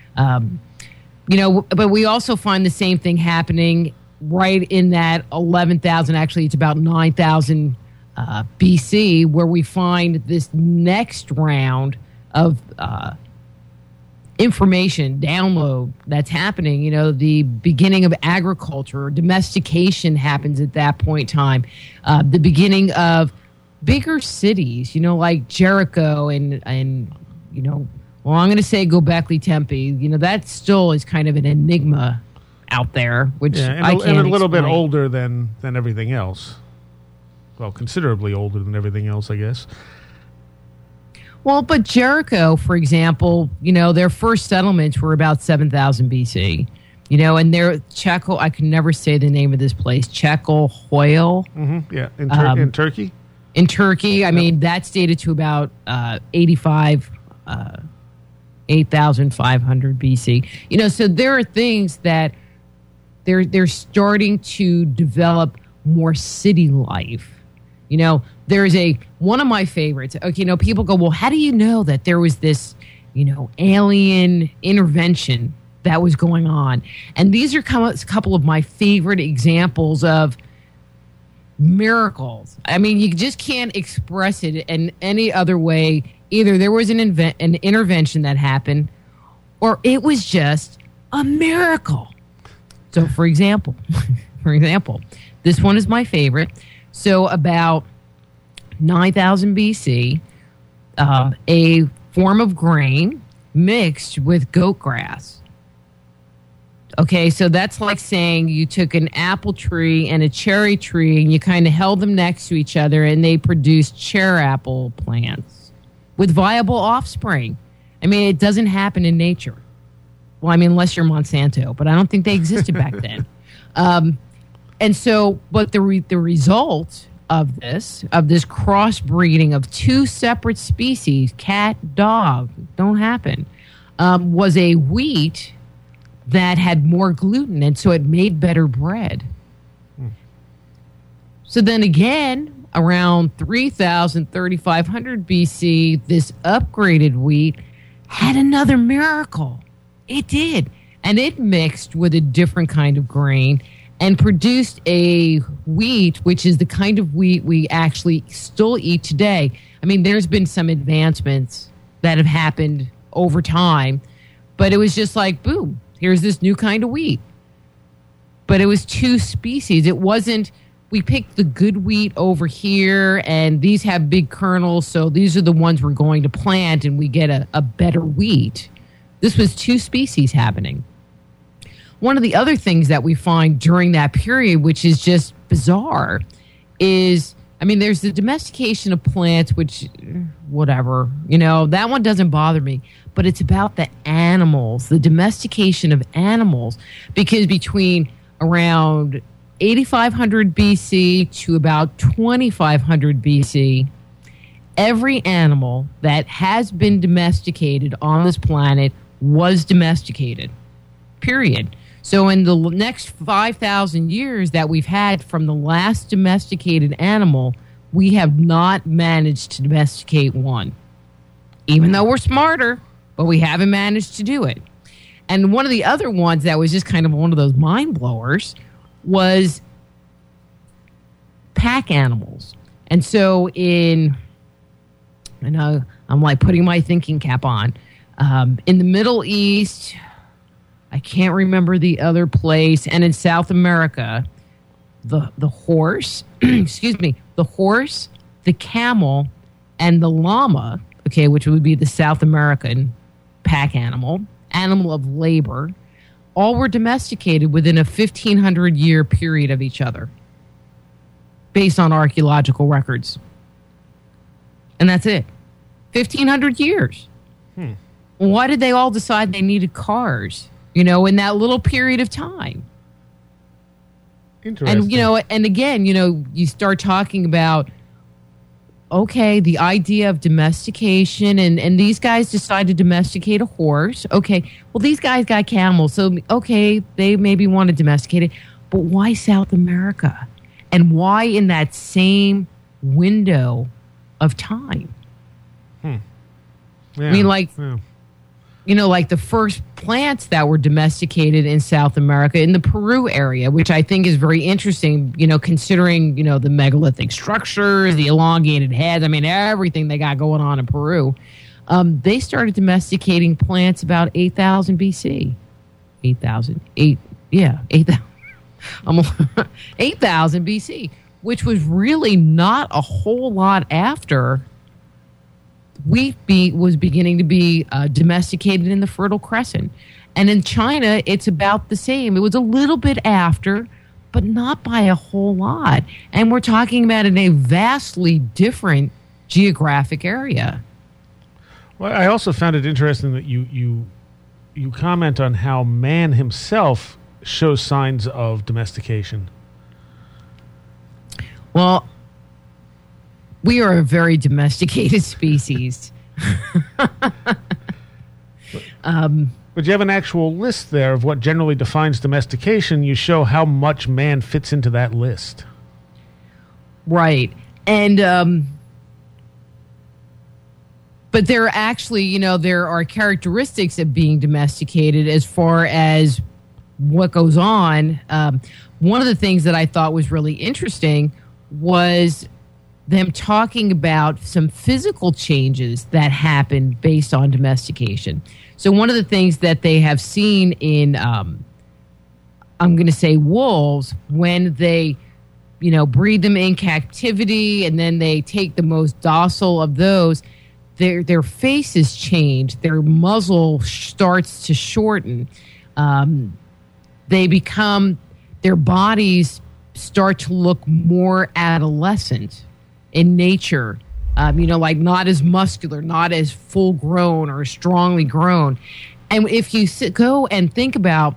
But we also find the same thing happening right in that 11,000, actually it's about 9,000 BC, where we find this next round of information download that's happening. The beginning of agriculture, domestication happens at that point in time. The beginning of bigger cities, like Jericho and well, I'm going to say Göbekli Tepe. That still is kind of an enigma out there, which I can't and a little explain. bit older than everything else. Well, considerably older than everything else, I guess. Well, but Jericho, for example, their first settlements were about 7,000 BC. And they're I can never say the name of this place, Çekilhoyal. Mm-hmm. Yeah, in Turkey. In Turkey, I mean, that's dated to about 8,500 BC. So there are things that they're starting to develop more city life. There's one of my favorites. Okay, people go, well, how do you know that there was this, alien intervention that was going on? And these are a couple of my favorite examples of miracles. I mean, you just can't express it in any other way. Either there was an intervention that happened, or it was just a miracle. So, for example, this one is my favorite. So, about 9,000 BC, a form of grain mixed with goat grass. Okay, so that's like saying you took an apple tree and a cherry tree and you kind of held them next to each other and they produced cherry apple plants with viable offspring. I mean, it doesn't happen in nature. Well, I mean, unless you're Monsanto, but I don't think they existed back then. And so, but the result of this crossbreeding of two separate species, cat, dog, don't happen, was a wheat that had more gluten, and so it made better bread. So then again, around 3,500 BC, this upgraded wheat had another miracle. It did. And it mixed with a different kind of grain and produced a wheat, which is the kind of wheat we actually still eat today. I mean, there's been some advancements that have happened over time, but it was just like, boom, here's this new kind of wheat. But it was two species. It wasn't, we picked the good wheat over here, and these have big kernels, so these are the ones we're going to plant, and we get a better wheat. This was two species happening. One of the other things that we find during that period, which is just bizarre, is, I mean, there's the domestication of plants, which, whatever, that one doesn't bother me. But it's about the animals, the domestication of animals, because between around 8,500 BC to about 2,500 BC, every animal that has been domesticated on this planet was domesticated, period. So in the next 5,000 years that we've had from the last domesticated animal, we have not managed to domesticate one. Even though we're smarter, but we haven't managed to do it. And one of the other ones that was just kind of one of those mind blowers was pack animals. And so I'm like putting my thinking cap on. In the Middle East, I can't remember the other place, and in South America, the horse, the horse, the camel, and the llama, okay, which would be the South American pack animal of labor, all were domesticated within a 1,500-year period of each other, based on archaeological records. And that's it. 1,500 years. Why did they all decide they needed cars, in that little period of time? Interesting. And, and again, you start talking about, okay, the idea of domestication, and these guys decide to domesticate a horse. Okay, well, these guys got camels, so, okay, they maybe want to domesticate it, but why South America? And why in that same window of time? Yeah. I mean, like, like the first plants that were domesticated in South America, in the Peru area, which I think is very interesting, considering, the megalithic structures, the elongated heads, I mean, everything they got going on in Peru. They started domesticating plants about 8,000 BC. 8,000 BC, which was really not a whole lot after wheat was beginning to be domesticated in the Fertile Crescent. And in China, it's about the same. It was a little bit after, but not by a whole lot. And we're talking about in a vastly different geographic area. Well, I also found it interesting that you comment on how man himself shows signs of domestication. Well, we are a very domesticated species. But you have an actual list there of what generally defines domestication. You show how much man fits into that list. Right. And but there are actually, there are characteristics of being domesticated as far as what goes on. One of the things that I thought was really interesting was them talking about some physical changes that happened based on domestication. So one of the things that they have seen in, I'm going to say wolves, when they, breed them in captivity and then they take the most docile of those, their faces change, their muzzle starts to shorten. Their bodies start to look more adolescent in nature, like not as muscular, not as full grown or strongly grown. And if you go and think about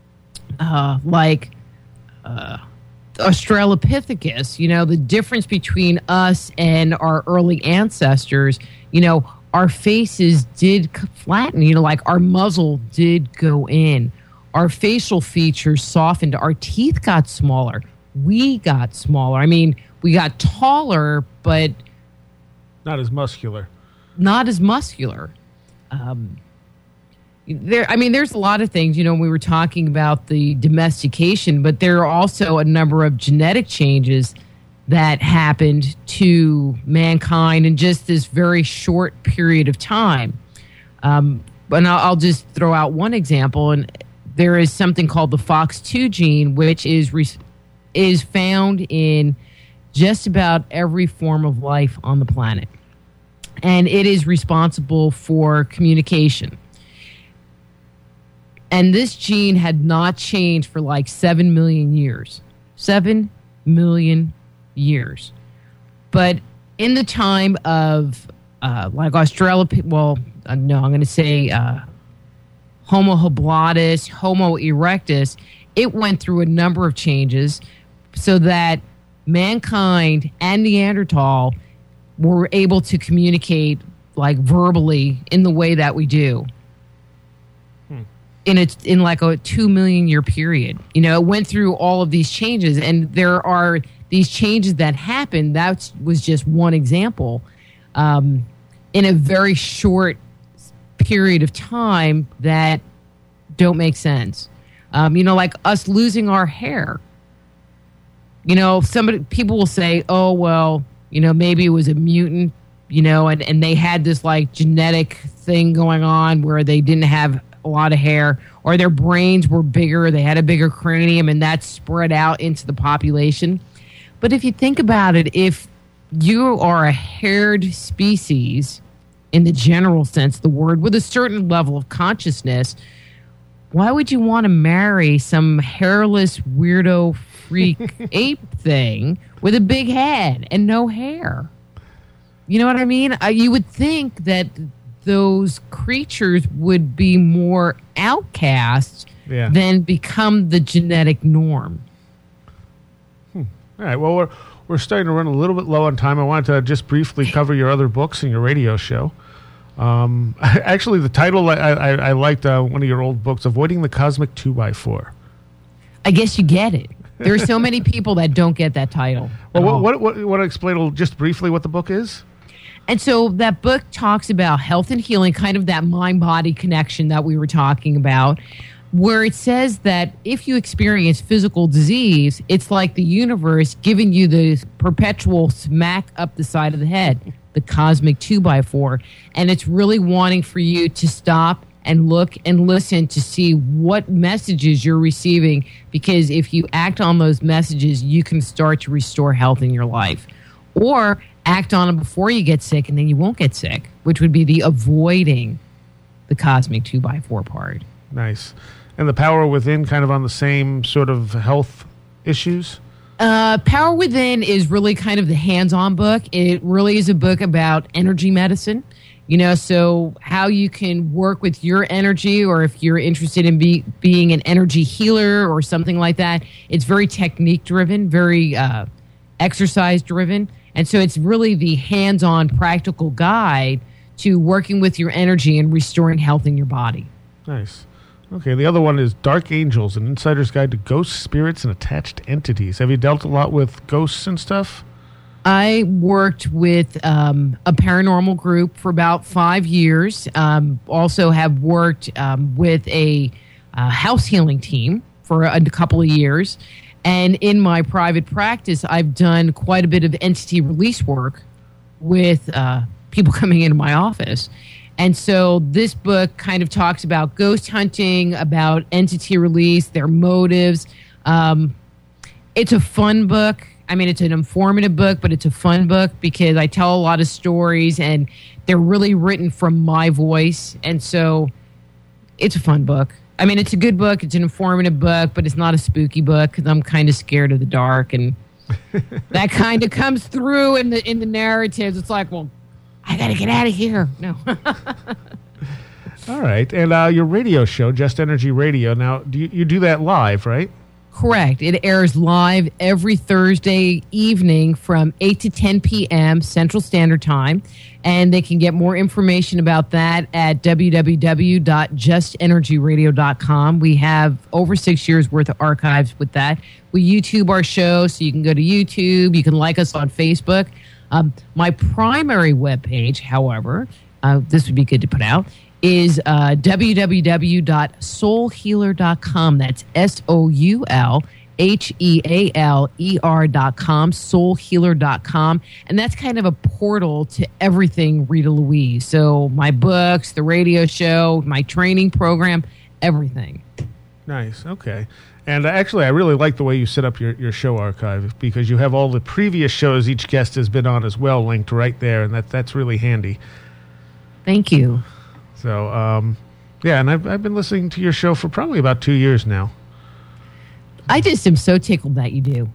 Australopithecus, the difference between us and our early ancestors, our faces did flatten, like our muzzle did go in. Our facial features softened. Our teeth got smaller. We got smaller. I mean, we got taller, but not as muscular. There's a lot of things, we were talking about the domestication, but there are also a number of genetic changes that happened to mankind in just this very short period of time. But I'll just throw out one example, and there is something called the FOX2 gene, which is found in just about every form of life on the planet. And it is responsible for communication. And this gene had not changed for like 7 million years. 7 million years. But in the time of I'm going to say Homo habilis, Homo erectus, it went through a number of changes so that mankind and Neanderthal were able to communicate like verbally in the way that we do. In like a 2 million year period. It went through all of these changes, and there are these changes that happened. That was just one example in a very short period of time that don't make sense. Like us losing our hair. People will say, oh, well, maybe it was a mutant, and they had this like genetic thing going on where they didn't have a lot of hair, or their brains were bigger, they had a bigger cranium, and that spread out into the population. But if you think about it, if you are a haired species in the general sense of the word with a certain level of consciousness, why would you want to marry some hairless weirdo freak ape thing with a big head and no hair? You know what I mean? You would think that those creatures would be more outcasts than become the genetic norm. All right. Well, we're starting to run a little bit low on time. I wanted to just briefly cover your other books and your radio show. Actually, the title, I liked one of your old books, Avoiding the Cosmic 2x4. I guess you get it. There are so many people that don't get that title. Well, what explain just briefly what the book is? And so that book talks about health and healing, kind of that mind-body connection that we were talking about, where it says that if you experience physical disease, it's like the universe giving you the perpetual smack up the side of the head, the cosmic 2x4. And it's really wanting for you to stop and look and listen to see what messages you're receiving, because if you act on those messages, you can start to restore health in your life. Or act on them before you get sick, and then you won't get sick, which would be the avoiding the cosmic 2x4 part. Nice. And the Power Within, kind of on the same sort of health issues? Power Within is really kind of the hands-on book. It really is a book about energy medicine. So how you can work with your energy, or if you're interested in being an energy healer or something like that. It's very technique-driven, very exercise-driven. And so it's really the hands-on practical guide to working with your energy and restoring health in your body. Nice. Okay, the other one is Dark Angels, an insider's guide to ghosts, spirits, and attached entities. Have you dealt a lot with ghosts and stuff? I worked with a paranormal group for about 5 years. Also have worked with a house healing team for a couple of years. And in my private practice, I've done quite a bit of entity release work with people coming into my office. And so this book kind of talks about ghost hunting, about entity release, their motives. It's a fun book. I mean, it's an informative book, but it's a fun book because I tell a lot of stories and they're really written from my voice. And so it's a fun book. I mean, it's a good book. It's an informative book, but it's not a spooky book because I'm kind of scared of the dark. And that kind of comes through in the narratives. It's like, well, I got to get out of here. No. All right. And your radio show, Just Energy Radio, now, you do that live, right? Correct. It airs live every Thursday evening from 8 to 10 p.m. Central Standard Time. And they can get more information about that at www.justenergyradio.com. We have over 6 years worth of archives with that. We YouTube our show, so you can go to YouTube. You can like us on Facebook. My primary webpage, however, this would be good to put out, is www.soulhealer.com. That's SOULHEALER.com, soulhealer.com. And that's kind of a portal to everything Rita Louise. So my books, the radio show, my training program, everything. Nice. Okay. And actually, I really like the way you set up your show archive, because you have all the previous shows each guest has been on as well linked right there, and that's really handy. Thank you. So, yeah, and I've been listening to your show for probably about 2 years now. I just am so tickled that you do.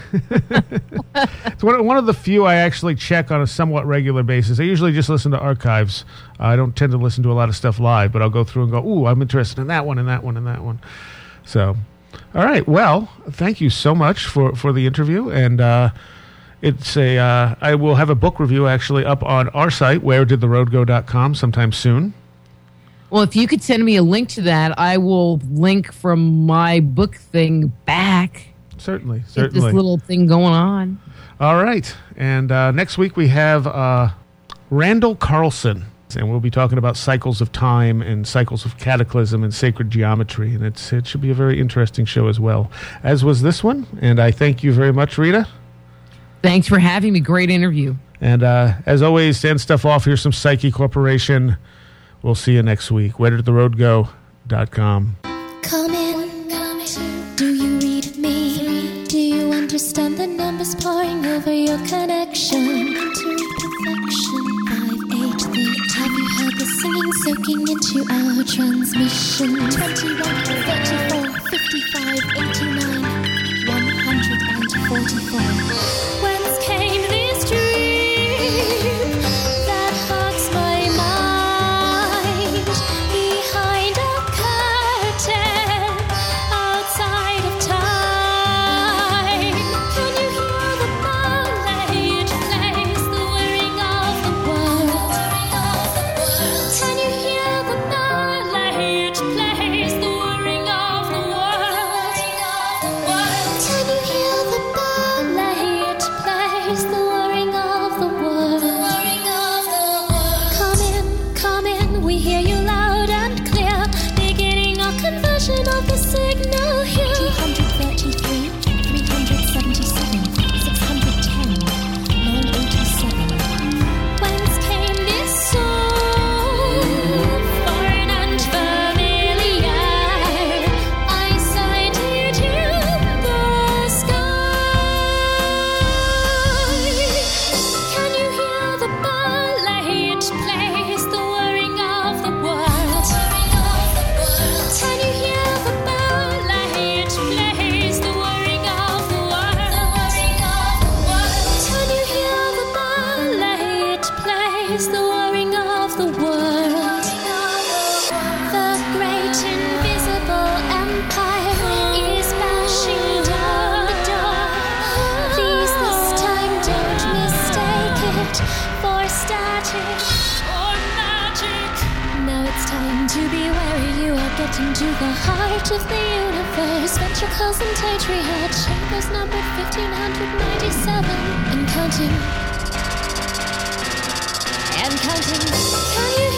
It's one of the few I actually check on a somewhat regular basis. I usually just listen to archives. I don't tend to listen to a lot of stuff live, but I'll go through and go, ooh, I'm interested in that one and that one and that one. So, all right. Well, thank you so much for the interview. And I will have a book review actually up on our site, wheredidtheroadgo.com, sometime soon. Well, if you could send me a link to that, I will link from my book thing back. Certainly. Get this little thing going on. All right. And next week we have Randall Carlson. And we'll be talking about cycles of time and cycles of cataclysm and sacred geometry. And it should be a very interesting show as well, as was this one. And I thank you very much, Rita. Thanks for having me. Great interview. And as always, to end stuff off, here's some Psyche Corporation. We'll see you next week. WhereDidTheRoadGo.com. Come in. Do you read me? Do you understand the numbers pouring over your connection? To perfection. 5, 8, 3. Have you heard the singing soaking into our transmission? 21, 34, 55, 89, 144. Whence came this dream that haunts my mind? Behind a curtain, outside of time. Can you hear the ballet it plays, the whirring of the world? Can you hear the ballet it plays, the whirring of the world? Can you get into the heart of the universe. Ventricles and Tetrahedron, chambers numbered 1597. And counting. And counting. Can you